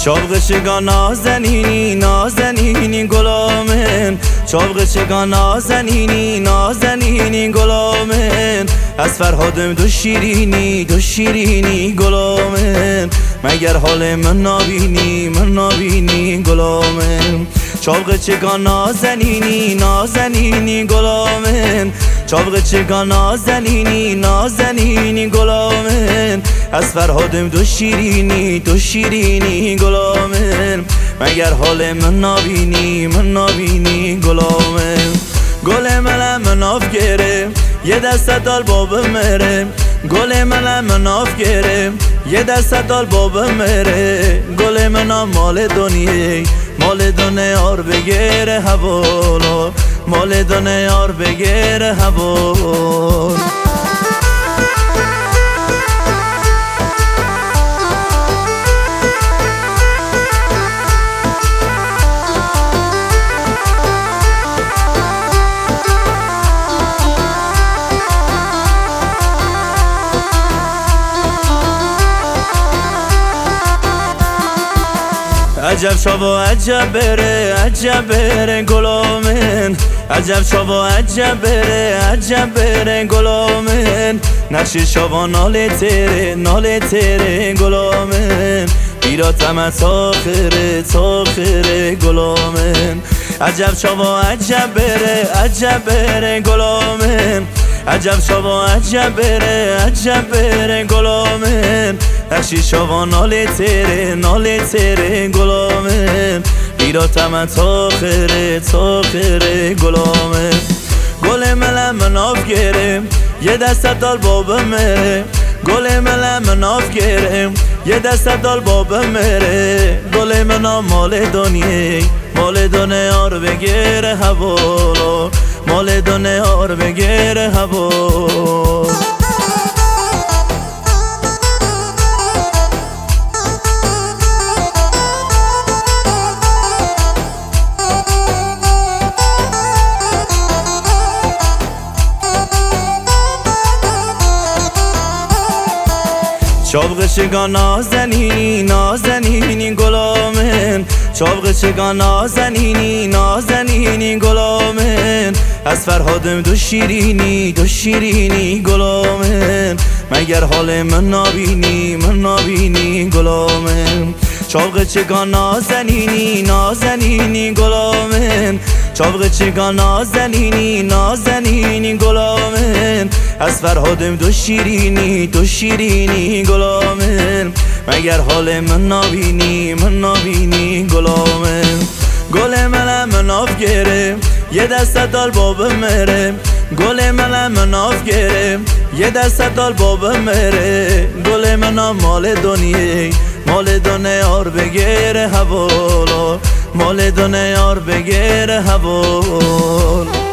چاق چگاه نازنینی نازنینی گلامن، چاق چگاه نازنینی نازنینی گلامن، از فرهادم دو شیرینی گلامن، مگر حال من نابینی گلامن. چاق چگاه نازنینی نازنینی گلامن، چاق چگاه نازنینی گلامن، از فرهادم دو شیرینی گلامن، مگر حال من نابینی گلامن. گل من ناف گره یه دست دال بابا مره، گل من ناف گره یه دست دال بابا مره، گل من مال دنیا آر بگیره حوالا، مال دنیا آر بگیره حوالا. عجب شبا عجب بره گلامن، عجب شبا عجب بره گلامن، نقش شبا ناله تیره گلامن، بیراتم تاخره گلامن. عجب شبا عجب بره گلامن، عجب شبا عجب بره گلامن، نقشی شبا ناله تیره گلامن، بیراتم تاخره گلامن. گل من ناف گره یه دست دال بابا مره، گل من ناف گره یه دست دال بابا مره، گل من مال دنیا رو بگیره حوالا، مال دنیا رو بگیره حوالا. چاق چگاه نازنینی گلامن، چاق چگاه نازنینی گلامن، از فرهادم دو شیرینی گلامن، مگر حال من نابینی گلامن. چاق چگاه نازنینی گلامن، چاق چگاه نازنینی گلامن، از فرهادم دو شیرینی گلامن، مگر حال من نابینی گلامن. گل من ناف گره یه دست دال بابا مره، گل من ناف گره یه دست دال بابا مره، گل من مال دنیا آر بگیره حوالا، مال دنیا آر بگیره حوالا.